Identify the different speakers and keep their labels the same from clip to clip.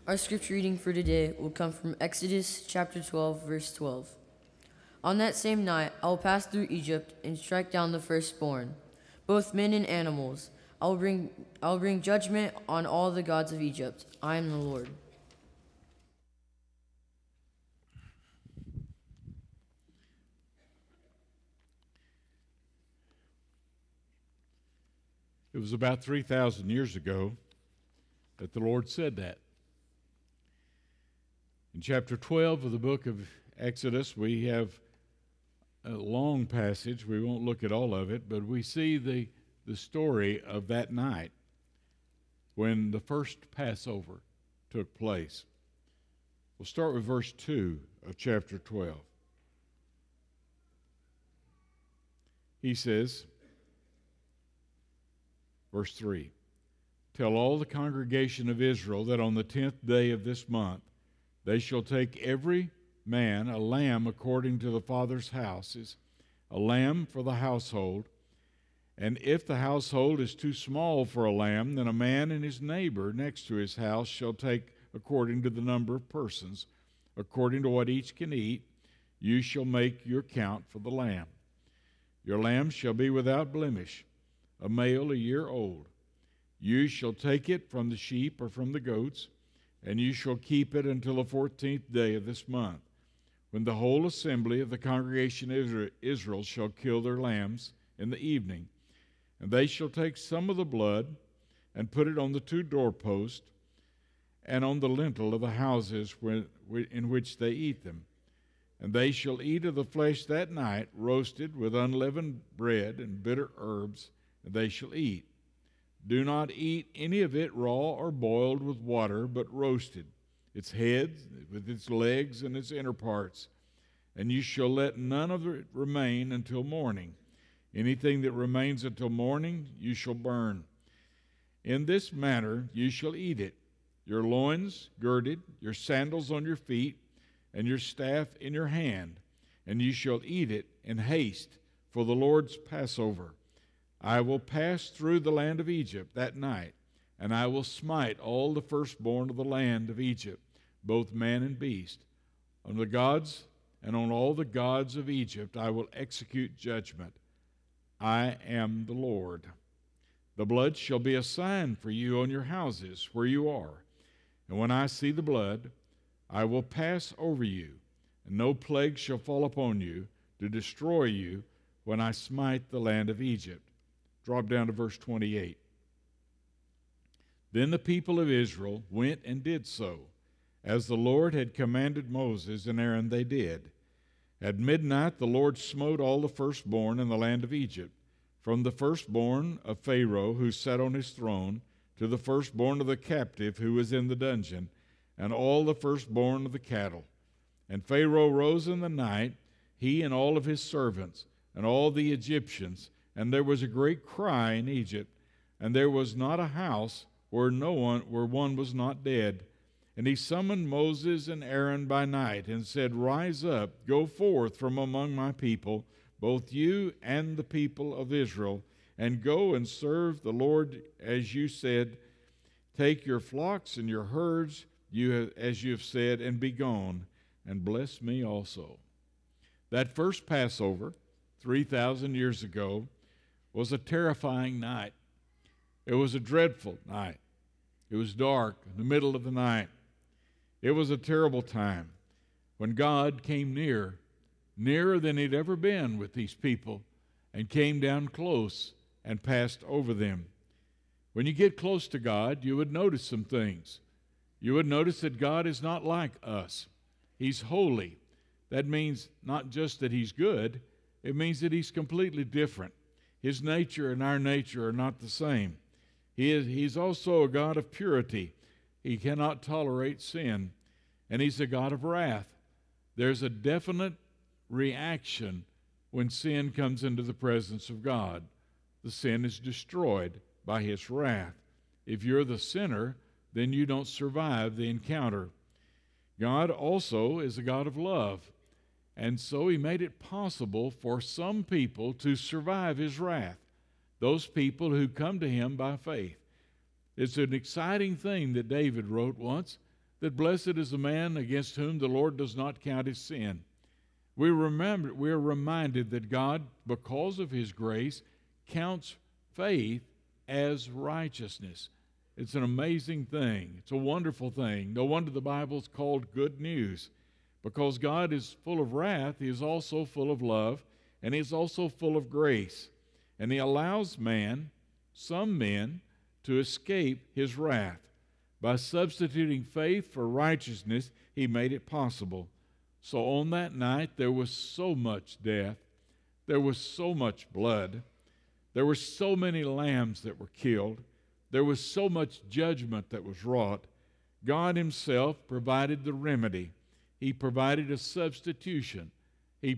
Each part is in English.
Speaker 1: Our scripture reading for today will come from Exodus chapter 12, verse 12. On that same night I will pass through Egypt and strike down the firstborn, both men and animals. I will bring judgment on all the gods of Egypt. I am the Lord.
Speaker 2: It was about 3,000 years ago that the Lord said that. In chapter 12 of the book of Exodus, we have a long passage. We won't look at all of it, but we see the story of that night when the first Passover took place. We'll start with verse 2 of chapter 12. He says, verse 3, "Tell all the congregation of Israel that on the 10th day of this month they shall take every man a lamb according to the father's houses, a lamb for the household. And if the household is too small for a lamb, then a man and his neighbor next to his house shall take according to the number of persons. According to what each can eat, you shall make your count for the lamb. Your lamb shall be without blemish, a male a year old. You shall take it from the sheep or from the goats, and you shall keep it until the 14th day of this month, when the whole assembly of the congregation of Israel shall kill their lambs in the evening. And they shall take some of the blood and put it on the 2 doorposts and on the lintel of the houses in which they eat them. And they shall eat of the flesh that night, roasted with unleavened bread and bitter herbs, and they shall eat. Do not eat any of it raw or boiled with water, but roasted, its head with its legs and its inner parts. And you shall let none of it remain until morning. Anything that remains until morning you shall burn. In this manner you shall eat it, your loins girded, your sandals on your feet, and your staff in your hand. And you shall eat it in haste for the Lord's Passover. I will pass through the land of Egypt that night, and I will smite all the firstborn of the land of Egypt, both man and beast. On the gods and on all the gods of Egypt I will execute judgment. I am the Lord. The blood shall be a sign for you on your houses where you are. And when I see the blood, I will pass over you, and no plague shall fall upon you to destroy you when I smite the land of Egypt." Drop down to verse 28. Then the people of Israel went and did so, as the Lord had commanded Moses and Aaron they did. At midnight the Lord smote all the firstborn in the land of Egypt, from the firstborn of Pharaoh who sat on his throne, to the firstborn of the captive who was in the dungeon, and all the firstborn of the cattle. And Pharaoh rose in the night, he and all of his servants, and all the Egyptians, and there was a great cry in Egypt, and there was not a house where one was not dead. And he summoned Moses and Aaron by night, and said, "Rise up, go forth from among my people, both you and the people of Israel, and go and serve the Lord as you said. Take your flocks and your herds, as you have said, and be gone, and bless me also." That first Passover, 3,000 years ago, was a terrifying night. It was a dreadful night. It was dark in the middle of the night. It was a terrible time when God came near, nearer than he'd ever been with these people, and came down close and passed over them. When you get close to God, you would notice some things. You would notice that God is not like us. He's holy. That means not just that he's good, it means that he's completely different. His nature and our nature are not the same. He's also a God of purity. He cannot tolerate sin. And he's a God of wrath. There's a definite reaction when sin comes into the presence of God. The sin is destroyed by his wrath. If you're the sinner, then you don't survive the encounter. God also is a God of love. And so he made it possible for some people to survive his wrath, those people who come to him by faith. It's an exciting thing that David wrote once, that blessed is the man against whom the Lord does not count his sin. We are reminded that God, because of his grace, counts faith as righteousness. It's an amazing thing. It's a wonderful thing. No wonder the Bible's called good news. Because God is full of wrath, he is also full of love, and he is also full of grace. And he allows some men, to escape his wrath. By substituting faith for righteousness, he made it possible. So on that night, there was so much death. There was so much blood. There were so many lambs that were killed. There was so much judgment that was wrought. God himself provided the remedy. He provided a substitution. He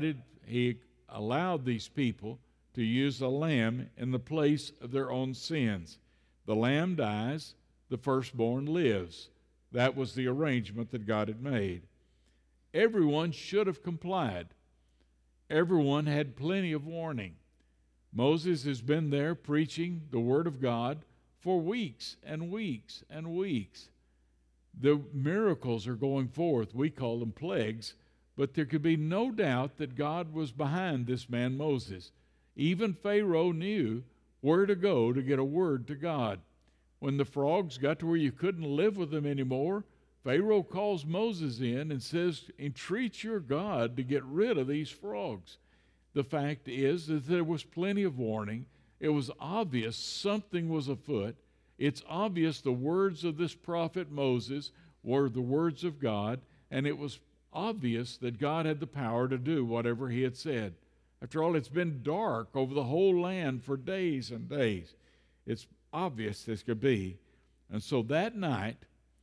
Speaker 2: allowed these people to use a lamb in the place of their own sins. The lamb dies, the firstborn lives. That was the arrangement that God had made. Everyone should have complied. Everyone had plenty of warning. Moses has been there preaching the Word of God for weeks and weeks and weeks. The miracles are going forth. We call them plagues, but there could be no doubt that God was behind this man Moses. Even Pharaoh knew where to go to get a word to God. When the frogs got to where you couldn't live with them anymore, Pharaoh calls Moses in and says, entreat your God to get rid of these frogs. The fact is that there was plenty of warning. It was obvious something was afoot. It's obvious the words of this prophet Moses were the words of God, and it was obvious that God had the power to do whatever he had said. After all, it's been dark over the whole land for days and days. It's obvious this could be. And so that night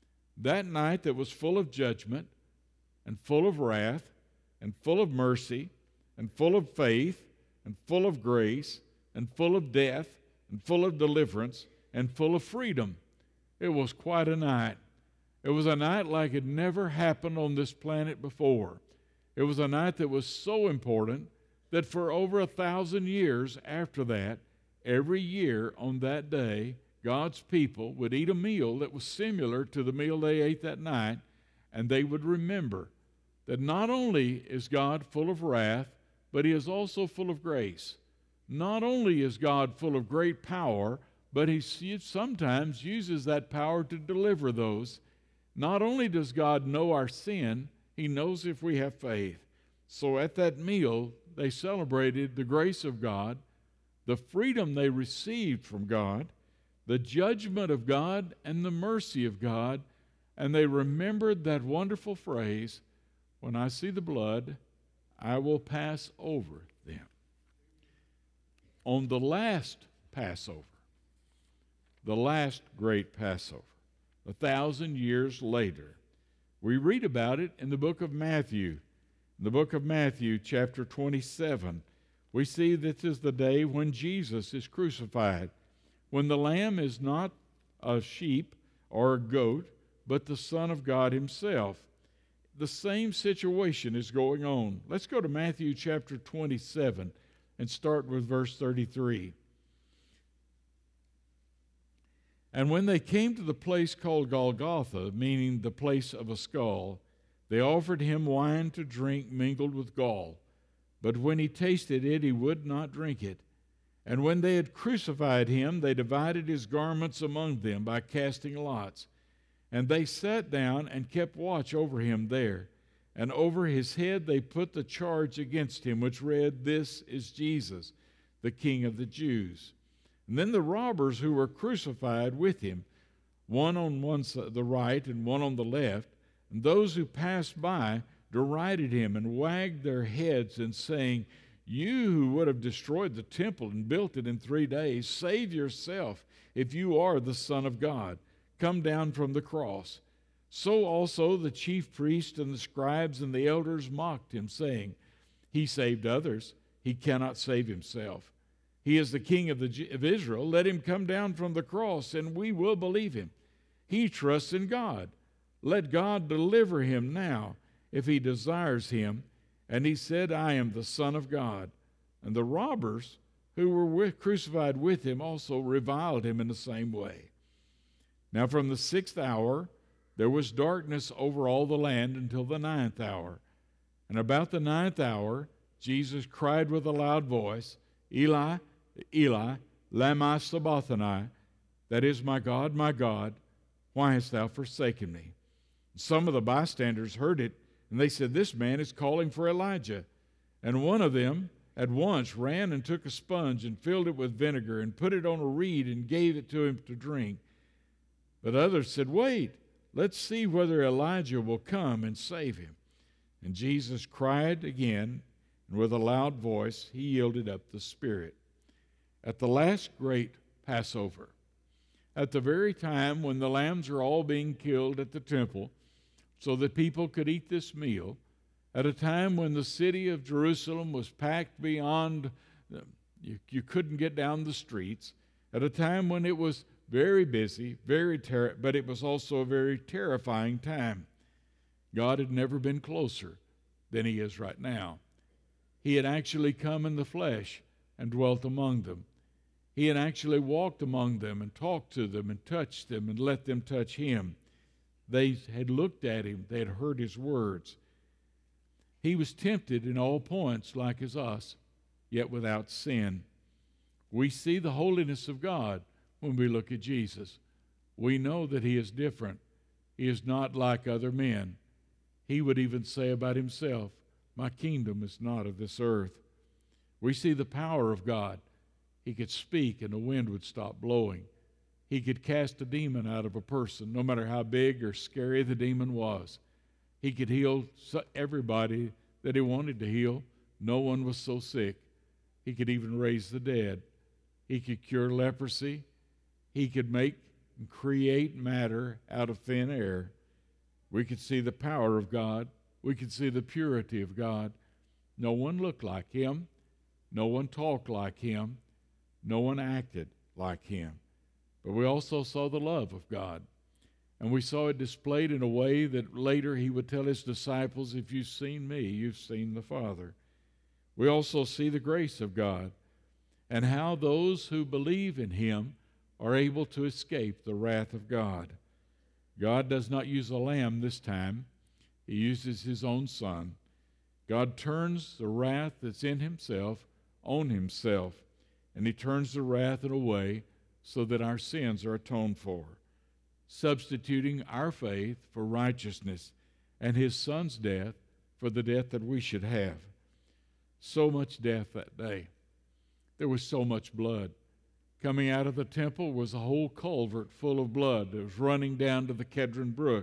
Speaker 2: that was full of judgment and full of wrath and full of mercy and full of faith and full of grace and full of death and full of deliverance and full of freedom, it was quite a night. It was a night like it never happened on this planet before. It was a night that was so important that for over 1,000 years after that, every year on that day, God's people would eat a meal that was similar to the meal they ate that night, and they would remember that not only is God full of wrath, but he is also full of grace. Not only is God full of great power, but he sometimes uses that power to deliver those. Not only does God know our sin, he knows if we have faith. So at that meal, they celebrated the grace of God, the freedom they received from God, the judgment of God, and the mercy of God, and they remembered that wonderful phrase, when I see the blood, I will pass over them. On the last Passover, the last great Passover, 1,000 years later, we read about it in the book of Matthew. In the book of Matthew, chapter 27, we see this is the day when Jesus is crucified, when the lamb is not a sheep or a goat, but the Son of God himself. The same situation is going on. Let's go to Matthew chapter 27 and start with verse 33. And when they came to the place called Golgotha, meaning the place of a skull, they offered him wine to drink mingled with gall. But when he tasted it, he would not drink it. And when they had crucified him, they divided his garments among them by casting lots. And they sat down and kept watch over him there. And over his head they put the charge against him, which read, This is Jesus, the King of the Jews. And then the robbers who were crucified with him, one on one side, the right and one on the left, and those who passed by derided him and wagged their heads and saying, You who would have destroyed the temple and built it in 3 days, save yourself if you are the Son of God. Come down from the cross. So also the chief priests and the scribes and the elders mocked him, saying, He saved others, he cannot save himself. He is the King of Israel. Let him come down from the cross, and we will believe him. He trusts in God. Let God deliver him now, if he desires him. And he said, I am the Son of God. And the robbers who were crucified with him also reviled him in the same way. Now from the 6th hour, there was darkness over all the land until the 9th hour. And about the 9th hour, Jesus cried with a loud voice, Eli, Eli, lama sabachthani, that is, my God, why hast thou forsaken me? Some of the bystanders heard it, and they said, this man is calling for Elijah. And one of them at once ran and took a sponge and filled it with vinegar and put it on a reed and gave it to him to drink. But others said, wait, let's see whether Elijah will come and save him. And Jesus cried again, and with a loud voice he yielded up the Spirit. At the last great Passover, at the very time when the lambs are all being killed at the temple so that people could eat this meal, at a time when the city of Jerusalem was packed beyond, you couldn't get down the streets, at a time when it was very busy, but it was also a very terrifying time. God had never been closer than he is right now. He had actually come in the flesh and dwelt among them. He had actually walked among them and talked to them and touched them and let them touch him. They had looked at him. They had heard his words. He was tempted in all points like as us, yet without sin. We see the holiness of God when we look at Jesus. We know that he is different. He is not like other men. He would even say about himself, my kingdom is not of this earth. We see the power of God. He could speak and the wind would stop blowing. He could cast a demon out of a person, no matter how big or scary the demon was. He could heal everybody that he wanted to heal. No one was so sick. He could even raise the dead. He could cure leprosy. He could make and create matter out of thin air. We could see the power of God. We could see the purity of God. No one looked like him. No one talked like him. No one acted like him. But we also saw the love of God. And we saw it displayed in a way that later he would tell his disciples, if you've seen me, you've seen the Father. We also see the grace of God and how those who believe in him are able to escape the wrath of God. God does not use a lamb this time. He uses his own Son. God turns the wrath that's in himself on himself, and he turns the wrath in a way so that our sins are atoned for, substituting our faith for righteousness and his Son's death for the death that we should have. So much death that day. There was so much blood. Coming out of the temple was a whole culvert full of blood that was running down to the Kedron Brook.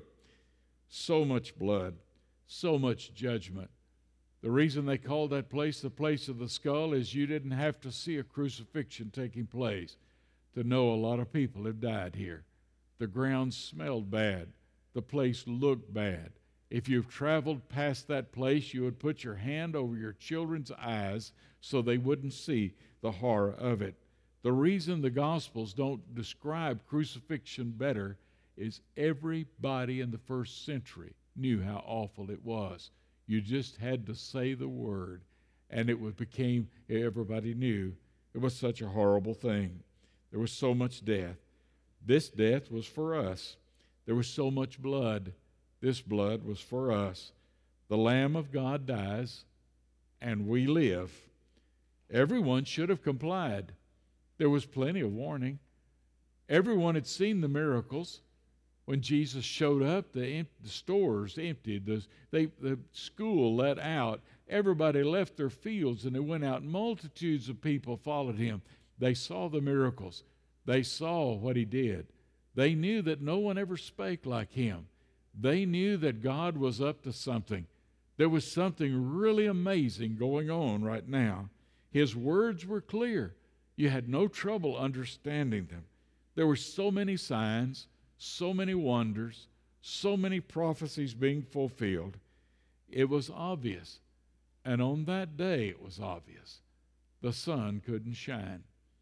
Speaker 2: So much blood, so much judgment. The reason they called that place the place of the skull is you didn't have to see a crucifixion taking place to know a lot of people had died here. The ground smelled bad. The place looked bad. If you've traveled past that place, you would put your hand over your children's eyes so they wouldn't see the horror of it. The reason the Gospels don't describe crucifixion better is everybody in the first century knew how awful it was. You just had to say the word, and everybody knew it was such a horrible thing. There was so much death. This death was for us. There was so much blood. This blood was for us. The Lamb of God dies, and we live. Everyone should have complied. There was plenty of warning. Everyone had seen the miracles. When Jesus showed up, the stores emptied, the school let out. Everybody left their fields and they went out. Multitudes of people followed him. They saw the miracles. They saw what he did. They knew that no one ever spake like him. They knew that God was up to something. There was something really amazing going on right now. His words were clear. You had no trouble understanding them. There were so many signs, so many wonders, so many prophecies being fulfilled. It was obvious. And on that day it was obvious. The sun couldn't shine.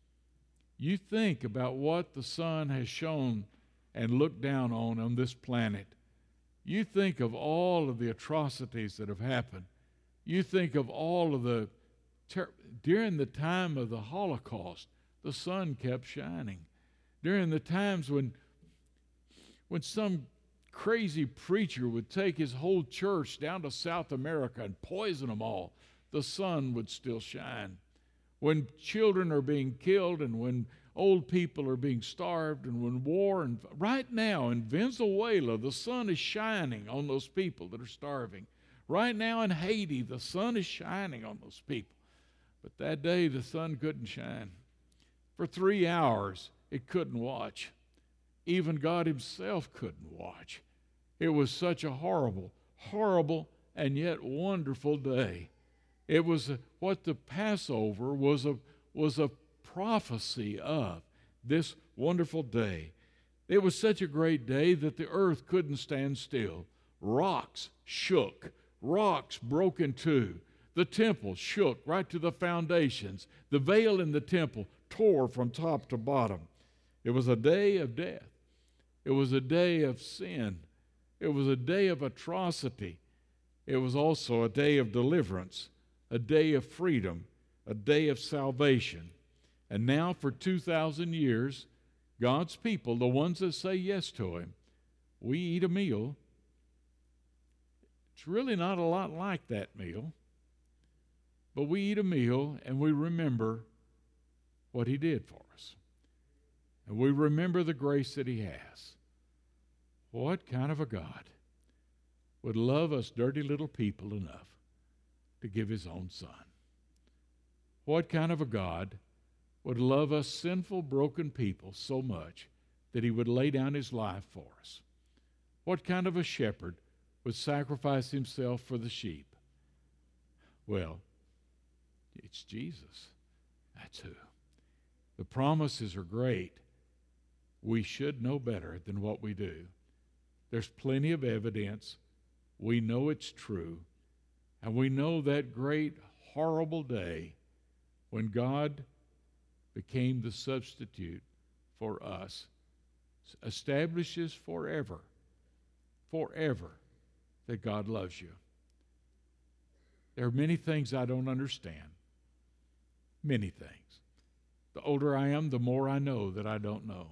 Speaker 2: You think about what the sun has shown and looked down on this planet. You think of all of the atrocities that have happened. You think of all of the during the time of the Holocaust, the sun kept shining. During the times when some crazy preacher would take his whole church down to South America and poison them all, the sun would still shine. When children are being killed and when old people are being starved and when war, and right now in Venezuela, the sun is shining on those people that are starving. Right now in Haiti, the sun is shining on those people. But that day, the sun couldn't shine. For 3 hours, it couldn't watch. Even God himself couldn't watch. It was such a horrible, horrible, and yet wonderful day. It was what the Passover was a prophecy of, this wonderful day. It was such a great day that the earth couldn't stand still. Rocks shook. Rocks broke in two. The temple shook right to the foundations. The veil in the temple tore from top to bottom. It was a day of death. It was a day of sin. It was a day of atrocity. It was also a day of deliverance, a day of freedom, a day of salvation. And now for 2,000 years, God's people, the ones that say yes to him, we eat a meal. It's really not a lot like that meal. But we eat a meal and we remember what he did for us. And we remember the grace that he has. What kind of a God would love us dirty little people enough to give his own son? What kind of a God would love us sinful, broken people so much that he would lay down his life for us? What kind of a shepherd would sacrifice himself for the sheep? Well, it's Jesus. That's who. The promises are great. We should know better than what we do. There's plenty of evidence. We know it's true. And we know that great, horrible day when God became the substitute for us establishes forever that God loves you. There are many things I don't understand. Many things. The older I am, the more I know that I don't know.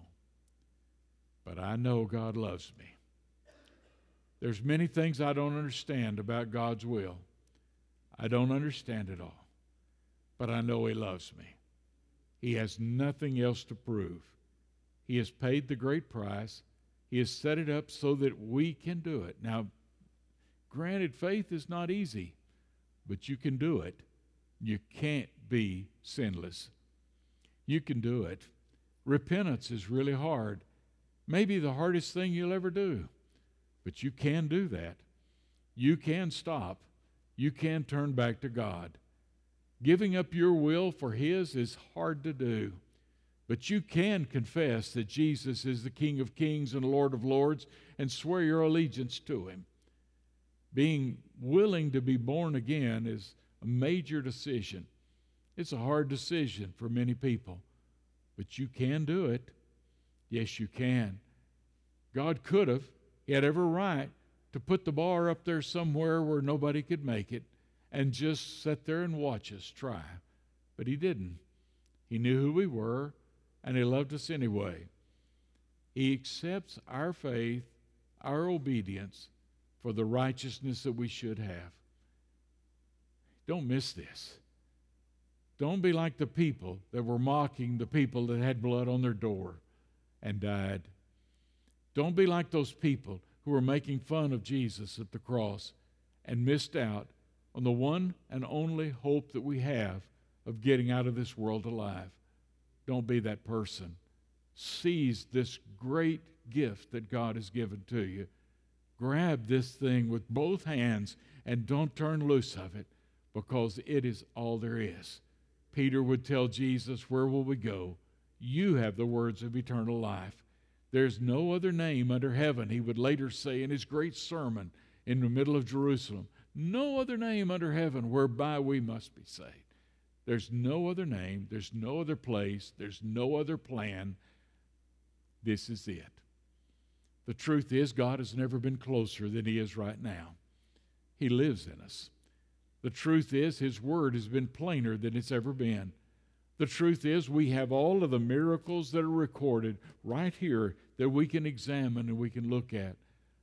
Speaker 2: But I know God loves me. There's many things I don't understand about God's will. I don't understand it all. But I know he loves me. He has nothing else to prove. He has paid the great price. He has set it up so that we can do it. Now, granted, faith is not easy, but you can do it. You can't be sinless. You can do it. Repentance is really hard. Maybe the hardest thing you'll ever do. But you can do that. You can stop. You can turn back to God. Giving up your will for his is hard to do. But you can confess that Jesus is the King of Kings and Lord of Lords and swear your allegiance to him. Being willing to be born again is a major decision. It's a hard decision for many people. But you can do it. Yes, you can. God could have. He had every right to put the bar up there somewhere where nobody could make it and just sit there and watch us try. But he didn't. He knew who we were, and he loved us anyway. He accepts our faith, our obedience, for the righteousness that we should have. Don't miss this. Don't be like the people that were mocking the people that had blood on their door and died. Don't be like those people who were making fun of Jesus at the cross and missed out on the one and only hope that we have of getting out of this world alive. Don't be that person. Seize this great gift that God has given to you. Grab this thing with both hands and don't turn loose of it, because it is all there is. Peter would tell Jesus, "Where will we go? You have the words of eternal life." There's no other name under heaven, he would later say in his great sermon in the middle of Jerusalem. No other name under heaven whereby we must be saved. There's no other name. There's no other place. There's no other plan. This is it. The truth is, God has never been closer than he is right now. He lives in us. The truth is, his word has been plainer than it's ever been. The truth is, we have all of the miracles that are recorded right here that we can examine and we can look at.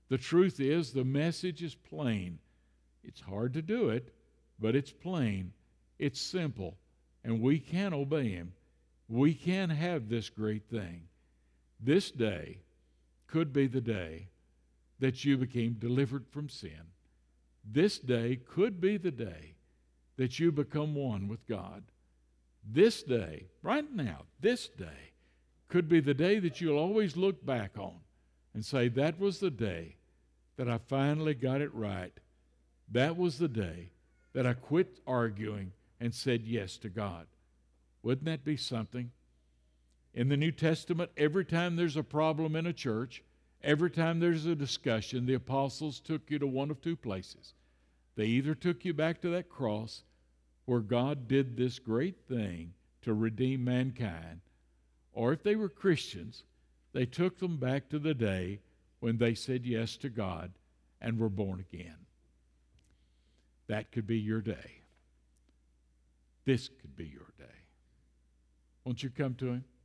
Speaker 2: The truth is, the message is plain. It's hard to do it, but it's plain. It's simple, and we can obey him. We can have this great thing. This day could be the day that you became delivered from sin. This day could be the day that you become one with God. This day, right now, this day, could be the day that you'll always look back on and say, that was the day that I finally got it right. That was the day that I quit arguing and said yes to God. Wouldn't that be something? In the New Testament, every time there's a problem in a church, every time there's a discussion, the apostles took you to one of two places. They either took you back to that cross where God did this great thing to redeem mankind, or if they were Christians, they took them back to the day when they said yes to God and were born again. That could be your day. This could be your day. Won't you come to him?